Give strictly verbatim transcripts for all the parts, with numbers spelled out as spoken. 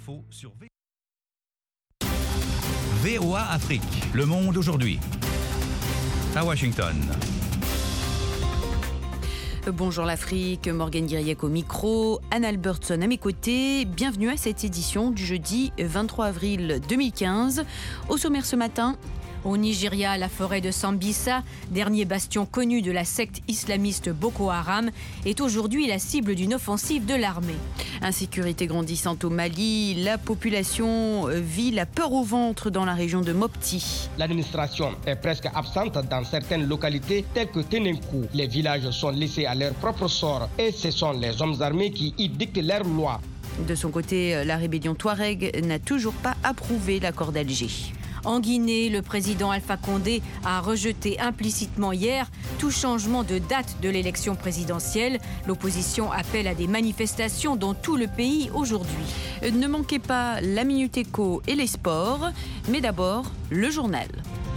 L'info sur V. V O A Afrique, le monde aujourd'hui. À Washington. Bonjour l'Afrique, Morgane Guiriec au micro, Anne Albertson à mes côtés. Bienvenue à cette édition du jeudi vingt-trois avril deux mille quinze. Au sommaire ce matin... Au Nigeria, la forêt de Sambisa, dernier bastion connu de la secte islamiste Boko Haram, est aujourd'hui la cible d'une offensive de l'armée. Insécurité grandissante au Mali, la population vit la peur au ventre dans la région de Mopti. L'administration est presque absente dans certaines localités telles que Tenenkou. Les villages sont laissés à leur propre sort et ce sont les hommes armés qui y dictent leurs lois. De son côté, la rébellion Touareg n'a toujours pas approuvé l'accord d'Alger. En Guinée, le président Alpha Condé a rejeté implicitement hier tout changement de date de l'élection présidentielle. L'opposition appelle à des manifestations dans tout le pays aujourd'hui. Ne manquez pas la Minute Éco et les sports, mais d'abord le journal.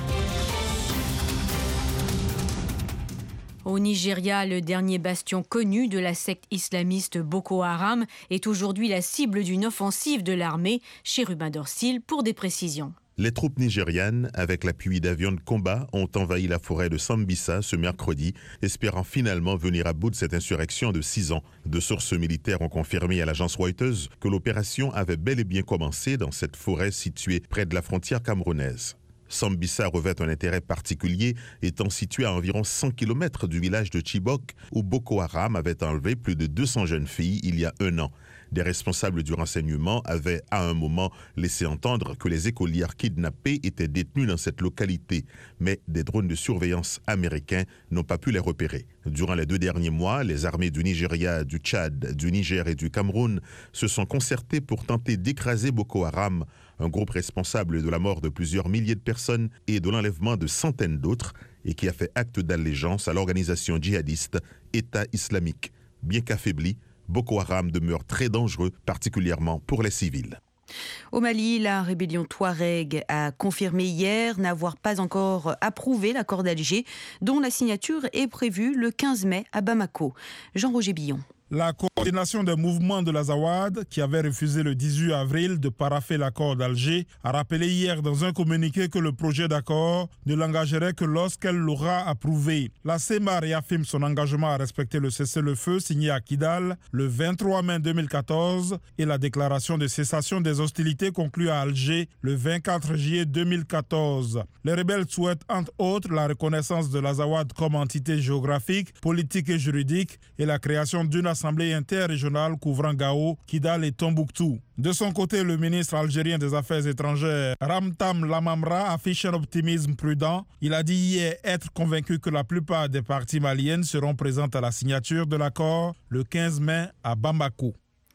Au Nigeria, le dernier bastion connu de la secte islamiste Boko Haram est aujourd'hui la cible d'une offensive de l'armée. Chez Ruben Dorsil pour des précisions. Les troupes nigérianes, avec l'appui d'avions de combat, ont envahi la forêt de Sambisa ce mercredi, espérant finalement venir à bout de cette insurrection de six ans. De sources militaires ont confirmé à l'agence Reuters que l'opération avait bel et bien commencé dans cette forêt située près de la frontière camerounaise. Sambisa revêt un intérêt particulier, étant situé à environ cent kilomètres du village de Chibok, où Boko Haram avait enlevé plus de deux cents jeunes filles il y a un an. Des responsables du renseignement avaient à un moment laissé entendre que les écolières kidnappées étaient détenues dans cette localité, mais des drones de surveillance américains n'ont pas pu les repérer. Durant les deux derniers mois, les armées du Nigeria, du Tchad, du Niger et du Cameroun se sont concertées pour tenter d'écraser Boko Haram, un groupe responsable de la mort de plusieurs milliers de personnes et de l'enlèvement de centaines d'autres, et qui a fait acte d'allégeance à l'organisation djihadiste État islamique. Bien qu'affaibli, Boko Haram demeure très dangereux, particulièrement pour les civils. Au Mali, la rébellion Touareg a confirmé hier n'avoir pas encore approuvé l'accord d'Alger, dont la signature est prévue le quinze mai à Bamako. Jean-Roger Billon. La coordination des mouvements de l'Azawad, qui avait refusé le dix-huit avril de parapher l'accord d'Alger, a rappelé hier dans un communiqué que le projet d'accord ne l'engagerait que lorsqu'elle l'aura approuvé. La CEMA réaffirme son engagement à respecter le cessez-le-feu signé à Kidal le vingt-trois mai deux mille quatorze et la déclaration de cessation des hostilités conclue à Alger le vingt-quatre juillet deux mille quatorze. Les rebelles souhaitent entre autres la reconnaissance de l'Azawad comme entité géographique, politique et juridique et la création d'une assemblée interrégionale couvrant Gao, Kidal et Tombouctou. De son côté, le ministre algérien des Affaires étrangères, Ramtam Lamamra, affiche un optimisme prudent. Il a dit hier être convaincu que la plupart des parties maliennes seront présentes à la signature de l'accord le quinze mai à Bamako.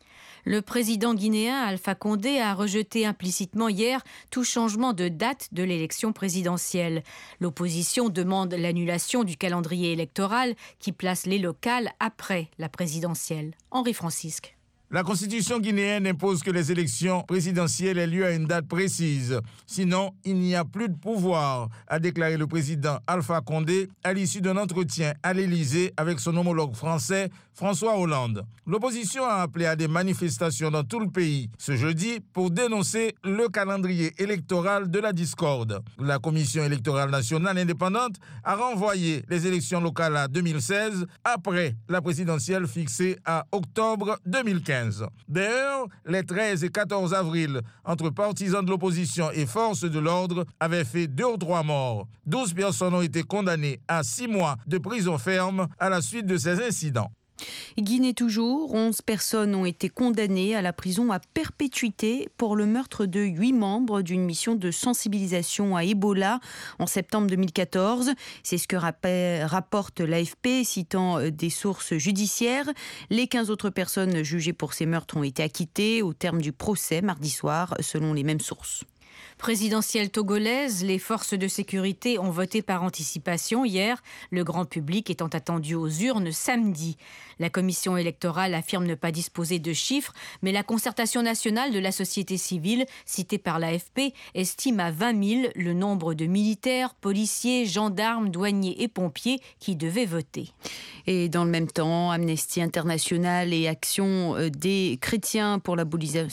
Le président guinéen Alpha Condé a rejeté implicitement hier tout changement de date de l'élection présidentielle. L'opposition demande l'annulation du calendrier électoral qui place les locales après la présidentielle. Henri Francisque. La constitution guinéenne impose que les élections présidentielles aient lieu à une date précise. Sinon, il n'y a plus de pouvoir, a déclaré le président Alpha Condé à l'issue d'un entretien à l'Élysée avec son homologue français François Hollande. L'opposition a appelé à des manifestations dans tout le pays ce jeudi pour dénoncer le calendrier électoral de la discorde. La Commission électorale nationale indépendante a renvoyé les élections locales à deux mille seize après la présidentielle fixée à octobre deux mille quinze. D'ailleurs, les treize et quatorze avril, entre partisans de l'opposition et forces de l'ordre, avaient fait deux ou trois morts. douze personnes ont été condamnées à six mois de prison ferme à la suite de ces incidents. Guinée toujours, onze personnes ont été condamnées à la prison à perpétuité pour le meurtre de huit membres d'une mission de sensibilisation à Ebola en septembre deux mille quatorze. C'est ce que rapporte l'A F P, citant des sources judiciaires. Les quinze autres personnes jugées pour ces meurtres ont été acquittées au terme du procès mardi soir, selon les mêmes sources. Présidentielle togolaise, les forces de sécurité ont voté par anticipation hier, le grand public étant attendu aux urnes samedi. La commission électorale affirme ne pas disposer de chiffres, mais la concertation nationale de la société civile, citée par l'A F P, estime à vingt mille le nombre de militaires, policiers, gendarmes, douaniers et pompiers qui devaient voter. Et dans le même temps, Amnesty International et Action des chrétiens pour l'abolition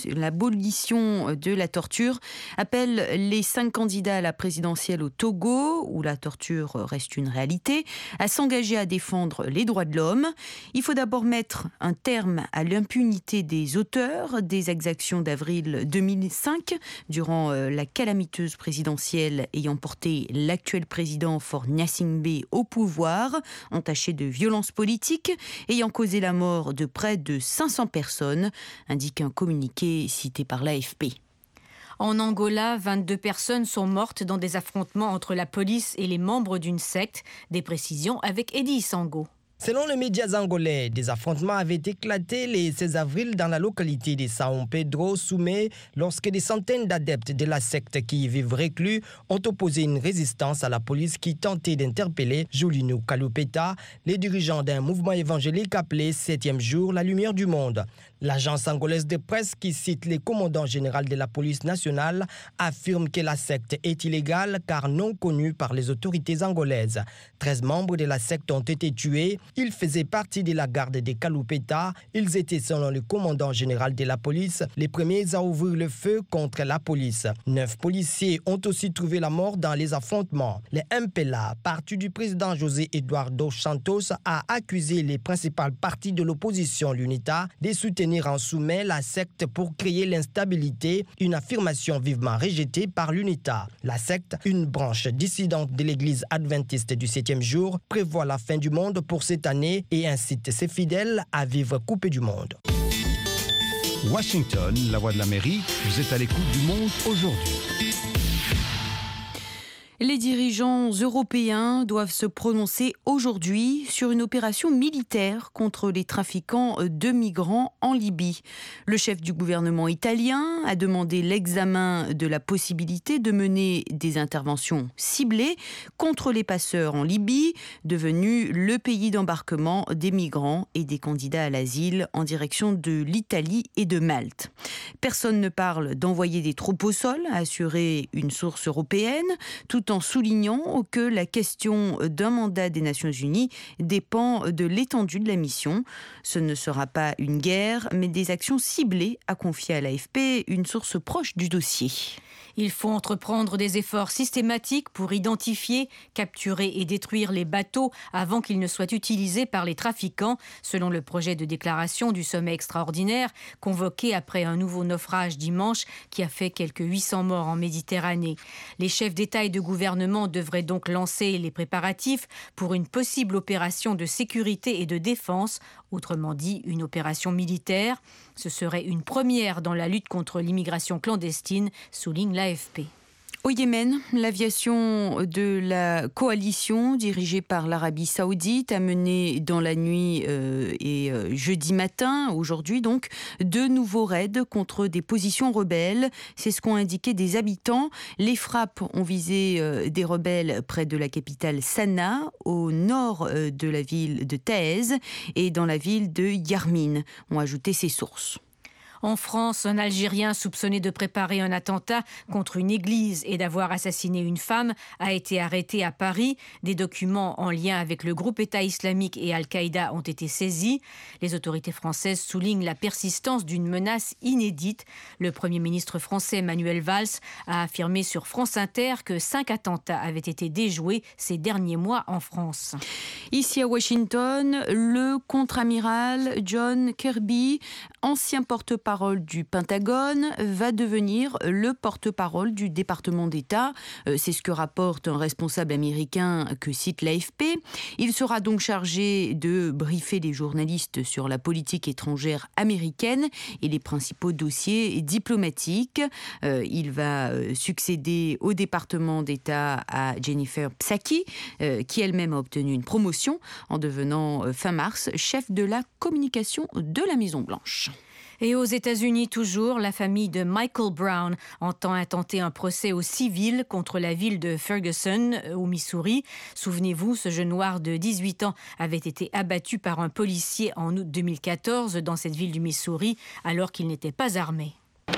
de la torture appellent les cinq candidats à la présidentielle au Togo, où la torture reste une réalité, à s'engager à défendre les droits de l'homme. Il faut d'abord mettre un terme à l'impunité des auteurs des exactions d'avril deux mille cinq, durant la calamiteuse présidentielle ayant porté l'actuel président Faure Gnassingbé au pouvoir, entaché de violences politiques, ayant causé la mort de près de cinq cents personnes, indique un communiqué cité par l'A F P. En Angola, vingt-deux personnes sont mortes dans des affrontements entre la police et les membres d'une secte. Des précisions avec Eddie Sango. Selon les médias angolais, des affrontements avaient éclaté le seize avril dans la localité de São Pedro Sumé lorsque des centaines d'adeptes de la secte qui y vivent reclus ont opposé une résistance à la police qui tentait d'interpeller Julino Kalupeta, les dirigeants d'un mouvement évangélique appelé Septième jour, la lumière du monde. L'agence angolaise de presse qui cite le commandant général de la police nationale affirme que la secte est illégale car non connue par les autorités angolaises. treize membres de la secte ont été tués. Ils faisaient partie de la garde de Kalupeta. Ils étaient, selon le commandant général de la police, les premiers à ouvrir le feu contre la police. Neuf policiers ont aussi trouvé la mort dans les affrontements. Le M P L A, parti du président José Eduardo Santos, a accusé les principales partis de l'opposition, l'UNITA, de soutenir en Sumé la secte pour créer l'instabilité, une affirmation vivement rejetée par l'UNITA. La secte, une branche dissidente de l'église adventiste du septième jour, prévoit la fin du monde pour cette année et incite ses fidèles à vivre coupés du monde. Washington, la voix de l'Amérique, vous êtes à l'écoute du monde aujourd'hui. Les dirigeants européens doivent se prononcer aujourd'hui sur une opération militaire contre les trafiquants de migrants en Libye. Le chef du gouvernement italien a demandé l'examen de la possibilité de mener des interventions ciblées contre les passeurs en Libye, devenu le pays d'embarquement des migrants et des candidats à l'asile en direction de l'Italie et de Malte. Personne ne parle d'envoyer des troupes au sol, a assuré une source européenne, tout en soulignant que la question d'un mandat des Nations Unies dépend de l'étendue de la mission. Ce ne sera pas une guerre, mais des actions ciblées, a confié à l'A F P une source proche du dossier. Il faut entreprendre des efforts systématiques pour identifier, capturer et détruire les bateaux avant qu'ils ne soient utilisés par les trafiquants, selon le projet de déclaration du sommet extraordinaire convoqué après un nouveau naufrage dimanche qui a fait quelques huit cents morts en Méditerranée. Les chefs d'État et de gouvernement devraient donc lancer les préparatifs pour une possible opération de sécurité et de défense, autrement dit une opération militaire. Ce serait une première dans la lutte contre l'immigration clandestine, souligne l'A F P. Au Yémen, l'aviation de la coalition dirigée par l'Arabie Saoudite a mené dans la nuit euh, et euh, jeudi matin, aujourd'hui donc, deux nouveaux raids contre des positions rebelles. C'est ce qu'ont indiqué des habitants. Les frappes ont visé euh, des rebelles près de la capitale Sanaa, au nord euh, de la ville de Taïz et dans la ville de Yarmouk, ont ajouté ces sources. En France, un Algérien soupçonné de préparer un attentat contre une église et d'avoir assassiné une femme a été arrêté à Paris. Des documents en lien avec le groupe État islamique et Al-Qaïda ont été saisis. Les autorités françaises soulignent la persistance d'une menace inédite. Le Premier ministre français Manuel Valls a affirmé sur France Inter que cinq attentats avaient été déjoués ces derniers mois en France. Ici à Washington, le contre-amiral John Kirby, ancien porte-parole du Pentagone, va devenir le porte-parole du département d'État. C'est ce que rapporte un responsable américain que cite l'A F P. Il sera donc chargé de briefer les journalistes sur la politique étrangère américaine et les principaux dossiers diplomatiques. Il va succéder au département d'État à Jennifer Psaki, qui elle-même a obtenu une promotion en devenant fin mars chef de la communication de la Maison-Blanche. Et aux États-Unis toujours, la famille de Michael Brown entend intenter un procès au civil contre la ville de Ferguson, au Missouri. Souvenez-vous, ce jeune noir de dix-huit ans avait été abattu par un policier en août deux mille quatorze dans cette ville du Missouri, alors qu'il n'était pas armé.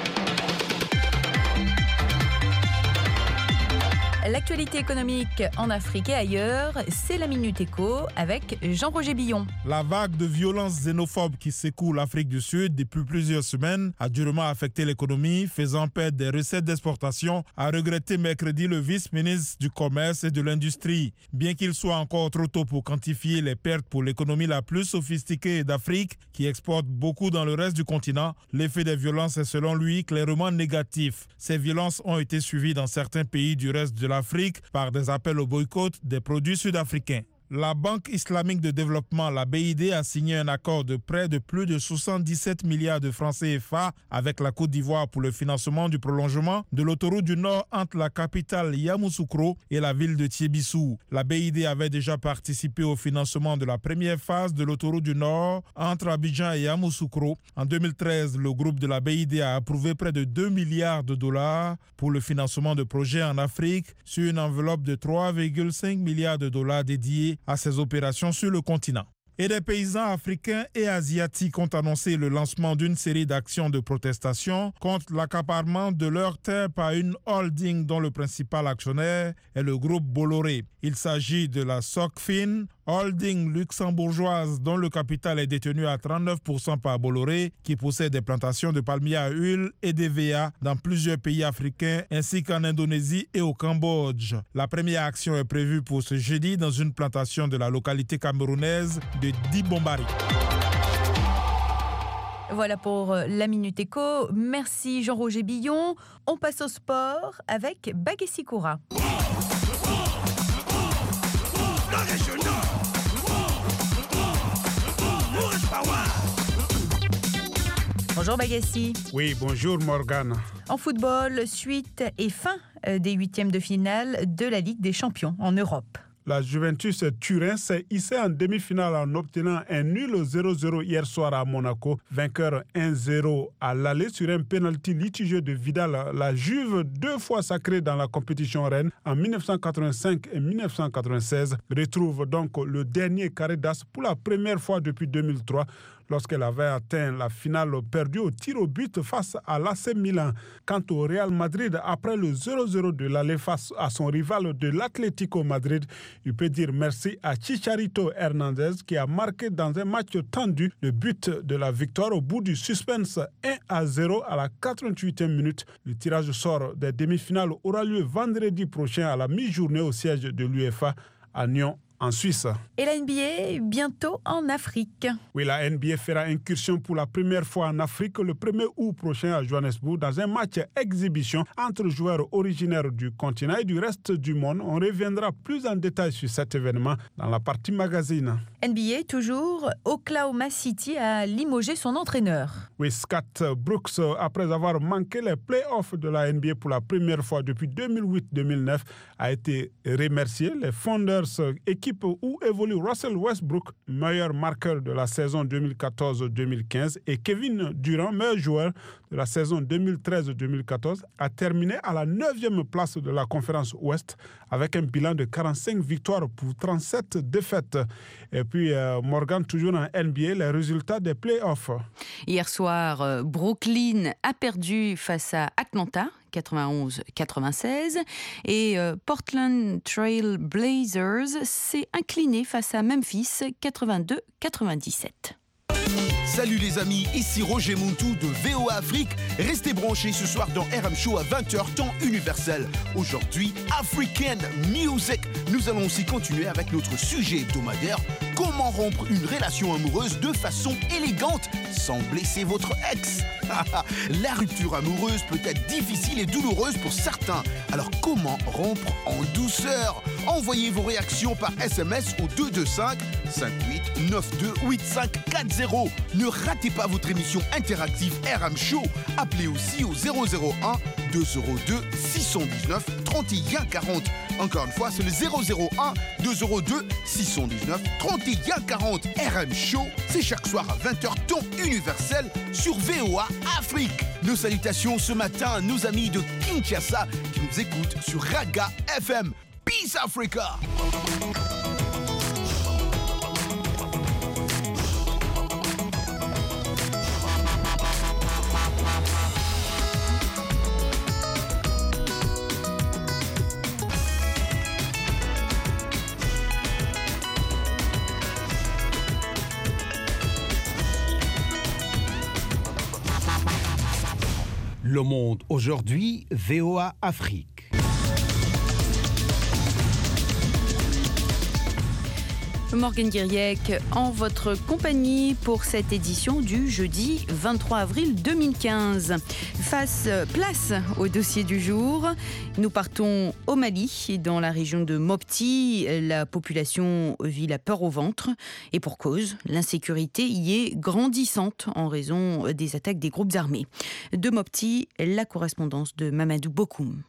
L'actualité économique en Afrique et ailleurs, c'est la Minute Éco avec Jean-Roger Billon. La vague de violences xénophobes qui secoue l'Afrique du Sud depuis plusieurs semaines a durement affecté l'économie, faisant perdre des recettes d'exportation, a regretté mercredi le vice-ministre du Commerce et de l'Industrie. Bien qu'il soit encore trop tôt pour quantifier les pertes pour l'économie la plus sophistiquée d'Afrique, qui exporte beaucoup dans le reste du continent, l'effet des violences est selon lui clairement négatif. Ces violences ont été suivies dans certains pays du reste de l'Afrique par des appels au boycott des produits sud-africains. La Banque islamique de développement, la B I D, a signé un accord de prêt de plus de soixante-dix-sept milliards de francs C F A avec la Côte d'Ivoire pour le financement du prolongement de l'autoroute du Nord entre la capitale Yamoussoukro et la ville de Thiébissou. La B I D avait déjà participé au financement de la première phase de l'autoroute du Nord entre Abidjan et Yamoussoukro. En deux mille treize, le groupe de la B I D a approuvé près de deux milliards de dollars pour le financement de projets en Afrique sur une enveloppe de trois virgule cinq milliards de dollars dédiés à ces opérations sur le continent. Et des paysans africains et asiatiques ont annoncé le lancement d'une série d'actions de protestation contre l'accaparement de leurs terres par une holding dont le principal actionnaire est le groupe Bolloré. Il s'agit de la Socfin, holding luxembourgeoise dont le capital est détenu à trente-neuf pour cent par Bolloré, qui possède des plantations de palmiers à huile et d'E V A dans plusieurs pays africains ainsi qu'en Indonésie et au Cambodge. La première action est prévue pour ce jeudi dans une plantation de la localité camerounaise de Dibombari. Voilà pour la Minute Éco. Merci Jean-Roger Billon. On passe au sport avec Bagessi Koura. Bonjour Bagassi. Oui, bonjour Morgane. En football, suite et fin des huitièmes de finale de la Ligue des Champions en Europe. La Juventus Turin s'est hissée en demi-finale en obtenant un nul zéro zéro hier soir à Monaco. Vainqueur un zéro à l'aller sur un pénalty litigieux de Vidal. La Juve, deux fois sacrée dans la compétition reine en dix-neuf cent quatre-vingt-cinq et dix-neuf cent quatre-vingt-seize, retrouve donc le dernier carré d'as pour la première fois depuis deux mille trois. Lorsqu'elle avait atteint la finale perdue au tir au but face à l'A C Milan. Quant au Real Madrid, après le zéro zéro de l'aller face à son rival de l'Atlético Madrid, il peut dire merci à Chicharito Hernandez qui a marqué dans un match tendu le but de la victoire au bout du suspense un à zéro à la quatre-vingt-huitième minute. Le tirage au sort des demi-finales aura lieu vendredi prochain à la mi-journée au siège de l'UEFA à Nyon, en Suisse. Et la N B A, bientôt en Afrique. Oui, la N B A fera incursion pour la première fois en Afrique le premier août prochain à Johannesburg dans un match exhibition entre joueurs originaires du continent et du reste du monde. On reviendra plus en détail sur cet événement dans la partie magazine. N B A toujours, Oklahoma City a limogé son entraîneur. Oui, Scott Brooks, après avoir manqué les playoffs de la N B A pour la première fois depuis deux mille huit deux mille neuf, a été remercié. Les Founders, équipe où évolue Russell Westbrook, meilleur marqueur de la saison deux mille quatorze deux mille quinze, et Kevin Durant, meilleur joueur de la saison deux mille treize deux mille quatorze, a terminé à la neuvième place de la conférence Ouest avec un bilan de quarante-cinq victoires pour trente-sept défaites. Et puis, euh, Morgan, toujours en N B A, les résultats des playoffs. Hier soir, Brooklyn a perdu face à Atlanta, quatre-vingt-onze à quatre-vingt-seize, et euh, Portland Trail Blazers s'est incliné face à Memphis, quatre-vingt-deux à quatre-vingt-dix-sept. Salut les amis, ici Roger Montou de V O A Afrique. Restez branchés ce soir dans R M Show à vingt heures, temps universel. Aujourd'hui, African Music. Nous allons aussi continuer avec notre sujet hebdomadaire. Comment rompre une relation amoureuse de façon élégante sans blesser votre ex. La rupture amoureuse peut être difficile et douloureuse pour certains. Alors comment rompre en douceur? Envoyez vos réactions par S M S au deux deux cinq cinq huit neuf deux huit cinq quatre zéro. Ne ratez pas votre émission interactive R M Show. Appelez aussi au zéro zéro un deux zéro deux six cent dix-neuf trente et un quarante. Encore une fois, c'est le zéro zéro un deux zéro deux six cent dix-neuf trente et un quarante. R M Show, c'est chaque soir à vingt heures temps universel sur V O A Afrique. Nos salutations ce matin à nos amis de Kinshasa qui nous écoutent sur Raga F M. Peace Africa! Le Monde aujourd'hui, V O A Afrique. Morgane Guiriec en votre compagnie pour cette édition du jeudi vingt-trois avril deux mille quinze. Face, place au dossier du jour. Nous partons au Mali, dans la région de Mopti. La population vit la peur au ventre et pour cause, l'insécurité y est grandissante en raison des attaques des groupes armés. De Mopti, la correspondance de Mamadou Bokoum.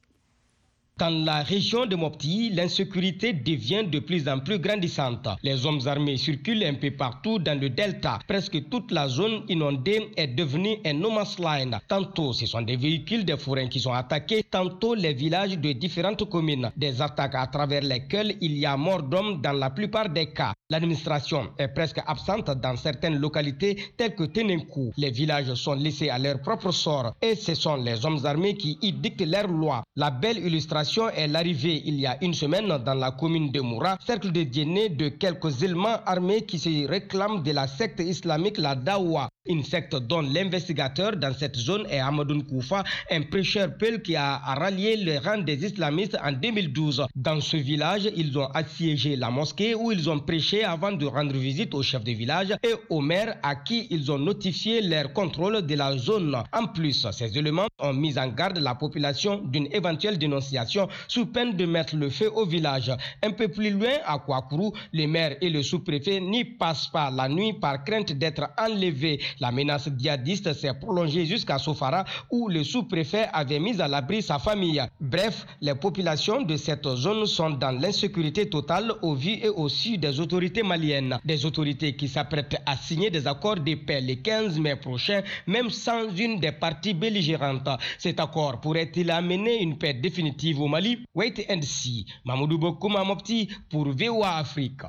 Dans la région de Mopti, l'insécurité devient de plus en plus grandissante. Les hommes armés circulent un peu partout dans le delta. Presque toute la zone inondée est devenue un no man's land. Tantôt, ce sont des véhicules des forains qui sont attaqués, tantôt les villages de différentes communes. Des attaques à travers lesquelles il y a mort d'hommes dans la plupart des cas. L'administration est presque absente dans certaines localités telles que Tenenkou. Les villages sont laissés à leur propre sort et ce sont les hommes armés qui y dictent leurs lois. La belle illustration est l'arrivée il y a une semaine dans la commune de Moura, cercle de Djéné, de quelques éléments armés qui se réclament de la secte islamique, la Dawa. Une secte dont l'investigateur dans cette zone est Hamadoun Koufa, un prêcheur peul qui a rallié les rangs des islamistes en deux mille douze. Dans ce village, ils ont assiégé la mosquée où ils ont prêché avant de rendre visite au chef de village et au maire à qui ils ont notifié leur contrôle de la zone. En plus, ces éléments ont mis en garde la population d'une éventuelle dénonciation sous peine de mettre le feu au village. Un peu plus loin, à Kouakourou, le maire et le sous-préfet n'y passent pas la nuit par crainte d'être enlevés. La menace djihadiste s'est prolongée jusqu'à Sofara où le sous-préfet avait mis à l'abri sa famille. Bref, les populations de cette zone sont dans l'insécurité totale au vu et au su des autorités maliennes. Des autorités qui s'apprêtent à signer des accords de paix le quinze mai prochain, même sans une des parties belligérantes. Cet accord pourrait-il amener une paix définitive au Mali? Wait and see. Mamadou Bokoum Mopti pour V O A Afrique.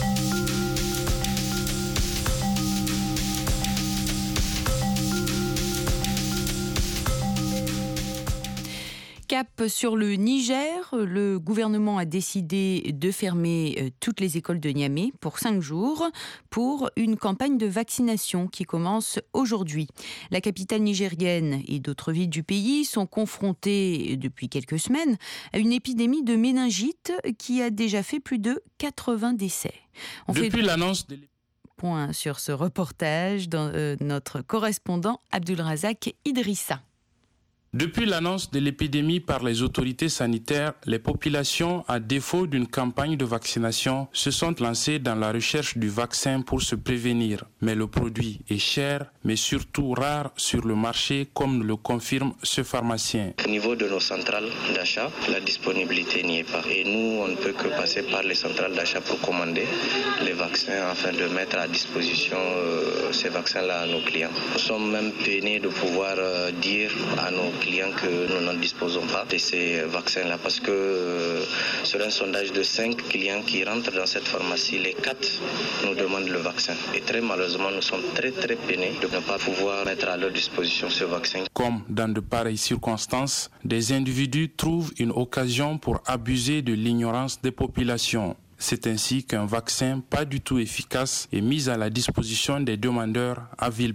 Cap sur le Niger, le gouvernement a décidé de fermer toutes les écoles de Niamey pour cinq jours pour une campagne de vaccination qui commence aujourd'hui. La capitale nigérienne et d'autres villes du pays sont confrontées depuis quelques semaines à une épidémie de méningite qui a déjà fait plus de quatre-vingts décès. On depuis fait l'annonce de point sur ce reportage dans euh, notre correspondant Abdulrazak Idrissa. Depuis l'annonce de l'épidémie par les autorités sanitaires, les populations, à défaut d'une campagne de vaccination, se sont lancées dans la recherche du vaccin pour se prévenir. Mais le produit est cher, mais surtout rare sur le marché, comme le confirme ce pharmacien. Au niveau de nos centrales d'achat, la disponibilité n'y est pas. Et nous, on ne peut que passer par les centrales d'achat pour commander les vaccins afin de mettre à disposition euh, ces vaccins-là à nos clients. Nous sommes même peinés de pouvoir euh, dire à nos clients clients que nous n'en disposons pas de ces vaccins-là parce que euh, sur un sondage de cinq clients qui rentrent dans cette pharmacie, les quatre nous demandent le vaccin. Et très malheureusement, nous sommes très très peinés de ne pas pouvoir mettre à leur disposition ce vaccin. Comme dans de pareilles circonstances, des individus trouvent une occasion pour abuser de l'ignorance des populations. C'est ainsi qu'un vaccin pas du tout efficace est mis à la disposition des demandeurs à vil prix.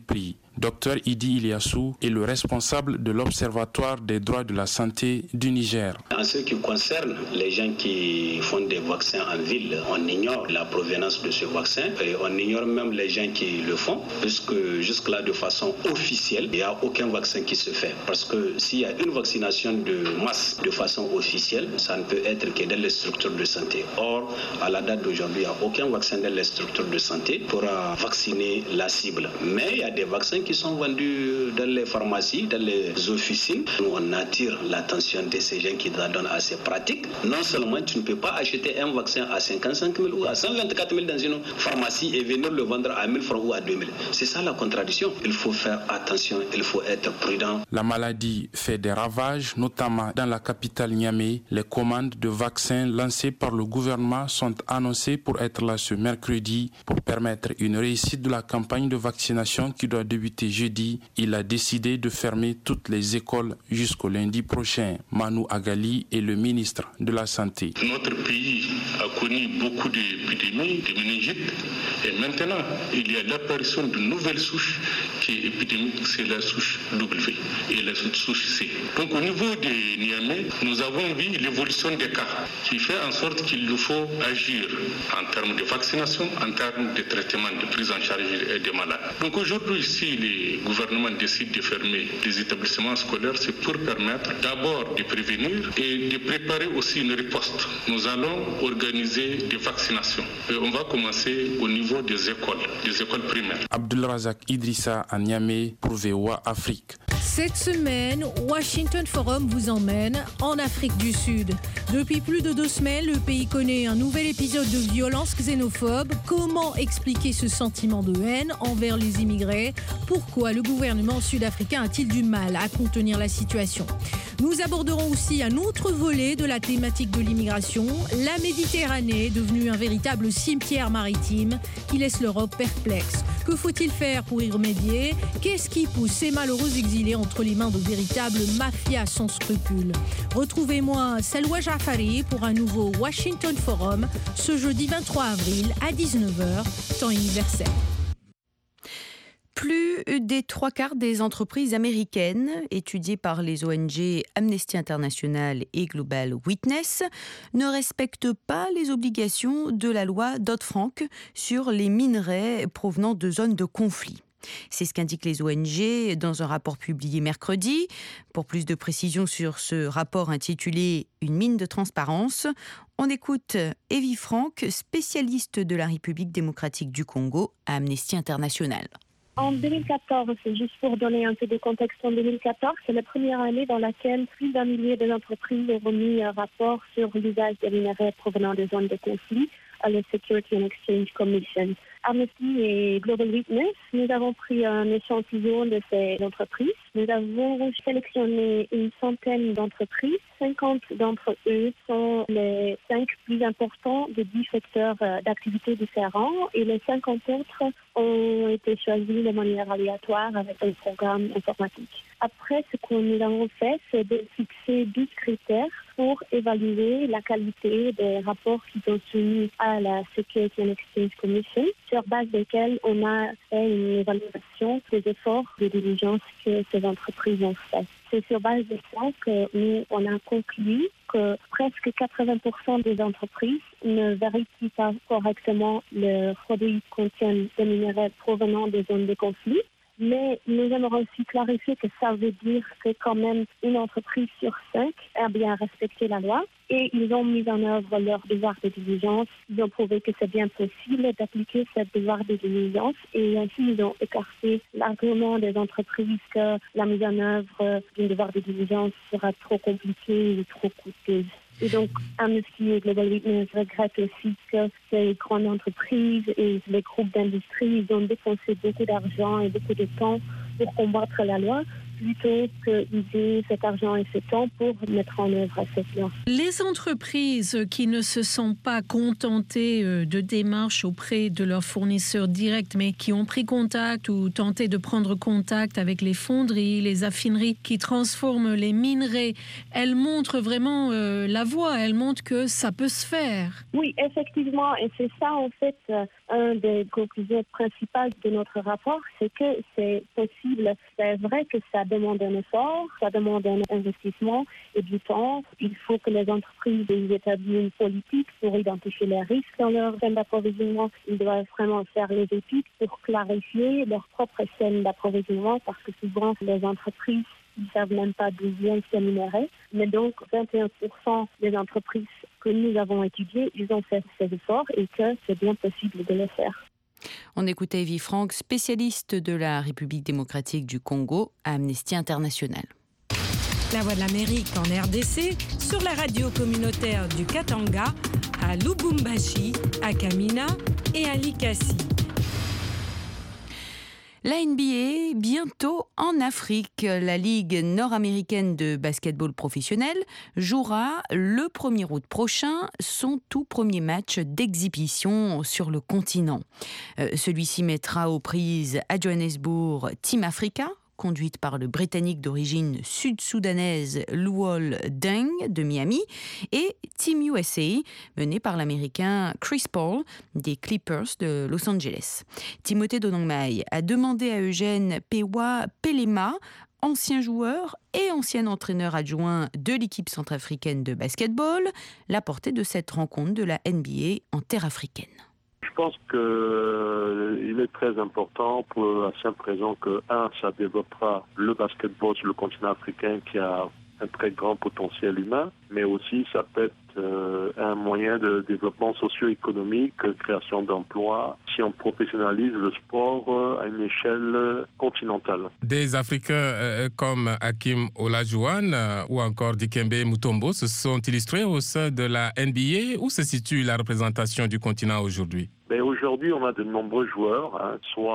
Docteur Idi Iliassou est le responsable de l'Observatoire des droits de la santé du Niger. En ce qui concerne les gens qui font des vaccins en ville, on ignore la provenance de ce vaccin et on ignore même les gens qui le font, puisque jusque-là, de façon officielle, il n'y a aucun vaccin qui se fait. Parce que s'il y a une vaccination de masse de façon officielle, ça ne peut être que dans les structures de santé. Or, à la date d'aujourd'hui, il n'y a aucun vaccin dans les structures de santé pour vacciner la cible. Mais il y a des vaccins qui sont vendus dans les pharmacies, dans les officines. Nous, on attire l'attention de ces gens qui donnent à ces pratiques. Non seulement tu ne peux pas acheter un vaccin à cinquante-cinq mille ou à cent vingt-quatre mille dans une pharmacie et venir le vendre à mille francs ou à deux mille. C'est ça la contradiction. Il faut faire attention, il faut être prudent. La maladie fait des ravages, notamment dans la capitale Niamey. Les commandes de vaccins lancées par le gouvernement sont annoncées pour être là ce mercredi. Pour permettre une réussite de la campagne de vaccination qui doit débuter jeudi, il a décidé de fermer toutes les écoles jusqu'au lundi prochain. Manu Agali est le ministre de la Santé. Notre pays a connu beaucoup d'épidémies, de méningite, et maintenant il y a l'apparition d'une nouvelle souche qui est épidémique, c'est la souche W et la souche C. Donc au niveau de Niamey, nous avons vu l'évolution des cas qui fait en sorte qu'il nous faut agir en termes de vaccination, en termes de traitement, de prise en charge des malades. Donc aujourd'hui, si le gouvernement décide de fermer les établissements scolaires, c'est pour permettre d'abord de prévenir et de préparer aussi une riposte. Nous allons organiser des vaccinations. Et on va commencer au niveau des écoles, des écoles primaires. Abdulrazak Idrissa à Niamey pour V O A Afrique. Cette semaine, Washington Forum vous emmène en Afrique du Sud. Depuis plus de deux semaines, le pays connaît un nouvel épisode de violence xénophobe. Comment expliquer ce sentiment de haine envers les immigrés? Pourquoi le gouvernement sud-africain a-t-il du mal à contenir la situation? Nous aborderons aussi un autre volet de la thématique de l'immigration. La Méditerranée est devenue un véritable cimetière maritime qui laisse l'Europe perplexe. Que faut-il faire pour y remédier? Qu'est-ce qui pousse ces malheureux exilés entre les mains de véritables mafias sans scrupules? Retrouvez-moi Salwa Jafari pour un nouveau Washington Forum ce jeudi vingt-trois avril à dix-neuf heures, temps universel. Plus des trois quarts des entreprises américaines étudiées par les O N G Amnesty International et Global Witness ne respectent pas les obligations de la loi Dodd-Frank sur les minerais provenant de zones de conflit. C'est ce qu'indiquent les O N G dans un rapport publié mercredi. Pour plus de précisions sur ce rapport intitulé « Une mine de transparence », on écoute Evie Frank, spécialiste de la République démocratique du Congo à Amnesty International. En deux mille quatorze, juste pour donner un peu de contexte, en deux mille quatorze, c'est la première année dans laquelle plus d'un millier d'entreprises ont remis un rapport sur l'usage des minerais provenant des zones de conflit à la Security and Exchange Commission. Amnesty et Global Witness, nous avons pris un échantillon de ces entreprises. Nous avons sélectionné une centaine d'entreprises. cinquante d'entre eux sont les cinq plus importants de dix secteurs d'activité différents et les cinquante autres ont été choisis de manière aléatoire avec un programme informatique. Après, ce que nous avons fait, c'est de fixer douze critères pour évaluer la qualité des rapports qui sont soumis à la Security and Exchange Commission, sur base desquels on a fait une évaluation des efforts de diligence que ces entreprises ont fait. C'est sur base de ça que nous, on a conclu que presque quatre-vingts pour cent des entreprises ne vérifient pas correctement leurs produits qui contiennent des minerais provenant des zones de conflit. Mais nous aimerions aussi clarifier que ça veut dire que quand même une entreprise sur cinq a bien respecté la loi et ils ont mis en œuvre leur devoir de diligence. Ils ont prouvé que c'est bien possible d'appliquer ce devoir de diligence et ainsi ils ont écarté l'argument des entreprises que la mise en œuvre d'un devoir de diligence sera trop compliquée ou trop coûteuse. Et donc, Amnesty et Global Witness regrettent aussi que ces grandes entreprises et les groupes d'industrie ils ont dépensé beaucoup d'argent et beaucoup de temps pour combattre la loi plutôt qu'user cet argent et ce temps pour mettre en œuvre ces plans. Les entreprises qui ne se sont pas contentées de démarches auprès de leurs fournisseurs directs, mais qui ont pris contact ou tenté de prendre contact avec les fonderies, les affineries qui transforment les minerais, elles montrent vraiment euh, la voie, elles montrent que ça peut se faire. Oui, effectivement, et c'est ça en fait, euh, un des conclusions principales de notre rapport, c'est que c'est possible. C'est vrai que ça demande un effort, ça demande un investissement et du temps. Il faut que les entreprises établissent une politique pour identifier les risques dans leur chaîne d'approvisionnement. Ils doivent vraiment faire les études pour clarifier leur propre chaîne d'approvisionnement parce que souvent les entreprises ils ne savent même pas d'où viennent ces minerais. Mais donc, vingt et un pour cent des entreprises que nous avons étudiées, ils ont fait ces efforts et que c'est bien possible de le faire. On écoutait Evie Franck, spécialiste de la République démocratique du Congo à Amnesty International. La Voix de l'Amérique en R D C, sur la radio communautaire du Katanga, à Lubumbashi, à Kamina et à Likasi. La N B A, bientôt en Afrique. La Ligue nord-américaine de basketball professionnel jouera le premier août prochain son tout premier match d'exhibition sur le continent. Euh, celui-ci mettra aux prises à Johannesburg Team Africa, conduite par le Britannique d'origine sud-soudanaise Luol Deng de Miami, et Team U S A, mené par l'Américain Chris Paul des Clippers de Los Angeles. Timothée Donongmaï a demandé à Eugène Pewa Pelema, ancien joueur et ancien entraîneur adjoint de l'équipe centrafricaine de basketball, la portée de cette rencontre de la N B A en terre africaine. Je pense qu'il euh, est très important pour la simple raison que, un, ça développera le basketball sur le continent africain qui a un très grand potentiel humain, mais aussi ça peut être euh, un moyen de développement socio-économique, création d'emplois, si on professionnalise le sport euh, à une échelle continentale. Des Africains euh, comme Hakim Olajuwon euh, ou encore Dikembe Mutombo se sont illustrés au sein de la N B A. Où se situe la représentation du continent aujourd'hui? Mais aujourd'hui, on a de nombreux joueurs, hein,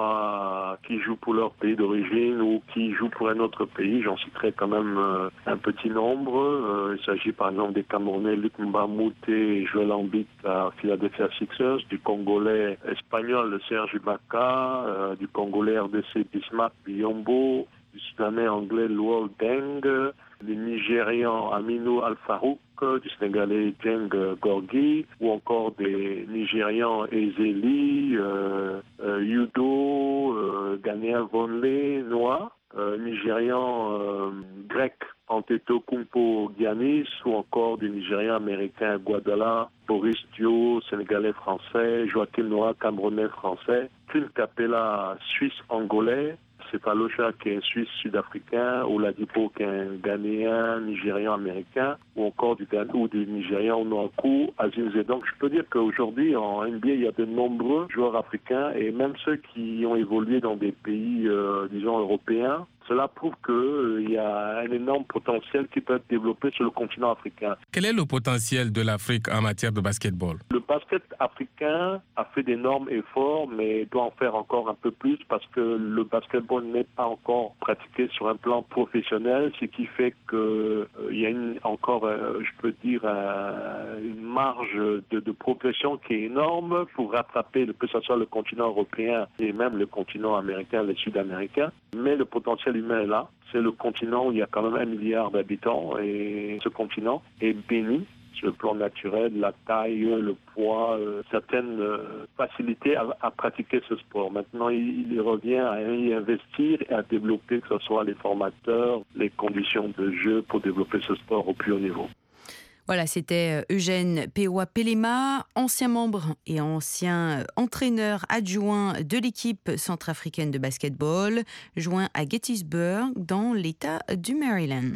soit qui jouent pour leur pays d'origine ou qui jouent pour un autre pays. J'en citerai quand même euh, un petit nombre. Euh, il s'agit par exemple des Camerounais Luc Mbamute et Joel Embiid à Philadelphia Sixers, du Congolais espagnol Serge Ibaka, euh, du Congolais R D C Bismarck Biyombo, du Soudanais anglais Luol Deng, des Nigérians Aminou Al-Farouk, du Sénégalais Dieng Gorgui, ou encore des Nigérians Ezeli, euh, euh, Yudo, euh, Ghanéen Vonlé, Noah, euh, Nigérian euh, grec Antetokounmpo Giannis, ou encore du Nigérian américain Guadala, Boris Dio, Sénégalais français, Joachim Noah, Camerounais français, Clint Capella, Suisse angolais, Cephalosha qui est un Suisse sud-africain, Oladipo qui est un Ghanéen, Nigérian américain, ou encore du Ghana ou du Nigérian Onuaku, Azimze. Donc je peux dire qu'aujourd'hui en N B A il y a de nombreux joueurs africains et même ceux qui ont évolué dans des pays, euh, disons, européens. Cela prouve qu'il euh, y a un énorme potentiel qui peut être développé sur le continent africain. Quel est le potentiel de l'Afrique en matière de basketball? Le basket africain a fait d'énormes efforts, mais doit en faire encore un peu plus parce que le basketball n'est pas encore pratiqué sur un plan professionnel, ce qui fait qu'il euh, y a une, encore, euh, je peux dire, euh, une marge de, de progression qui est énorme pour rattraper que ce soit le continent européen et même le continent américain, les Sud-Américains. Mais le potentiel humain est là. C'est le continent où il y a quand même un milliard d'habitants et ce continent est béni sur le plan naturel, la taille, le poids, euh, certaines euh, facilités à, à pratiquer ce sport. Maintenant, il, il revient à y investir et à développer, que ce soit les formateurs, les conditions de jeu pour développer ce sport au plus haut niveau. Voilà, c'était Eugène Pewa Pelema, ancien membre et ancien entraîneur adjoint de l'équipe centrafricaine de basketball, joint à Gettysburg dans l'État du Maryland.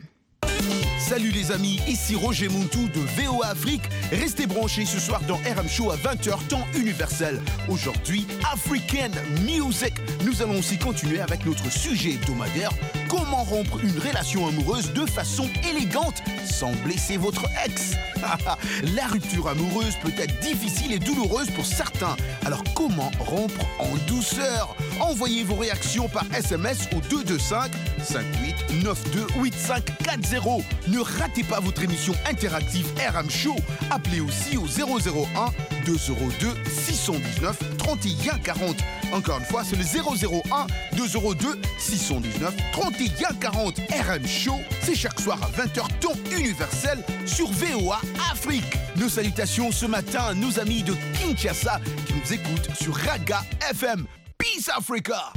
Salut les amis, ici Roger Muntu de V O A Afrique. Restez branchés ce soir dans R M Show à vingt heures temps universel. Aujourd'hui, African Music. Nous allons aussi continuer avec notre sujet hebdomadaire, Comment rompre une relation amoureuse de façon élégante sans blesser votre ex? La rupture amoureuse peut être difficile et douloureuse pour certains. Alors comment rompre en douceur? Envoyez vos réactions par S M S au deux deux cinq, cinq huit neuf deux, huit cinq quatre zéro. Ne ratez pas votre émission interactive R M Show. Appelez aussi au zéro zéro un, deux zéro deux, six cent dix-neuf, trente et un quarante. Encore une fois, c'est le zéro zéro un, deux zéro deux, six cent dix-neuf, trente et un quarante. R M Show, c'est chaque soir à vingt heures temps universel sur V O A Afrique. Nos salutations ce matin à nos amis de Kinshasa qui nous écoutent sur Raga F M. Peace Africa!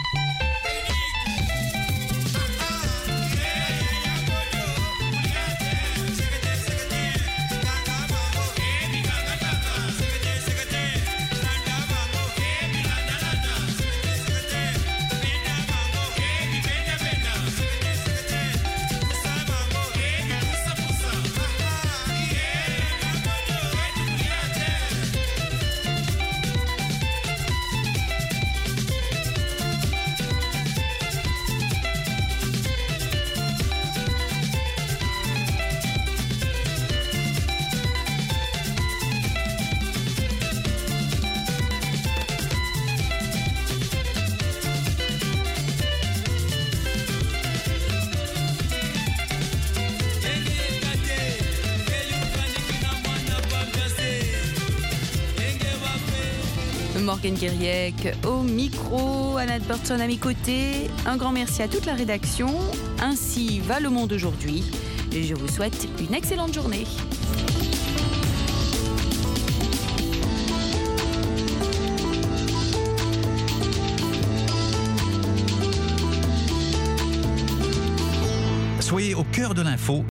Morgane Guériec au micro, Anna Burton à mes côtés. Un grand merci à toute la rédaction. Ainsi va le monde aujourd'hui. Et je vous souhaite une excellente journée. Soyez au cœur de l'info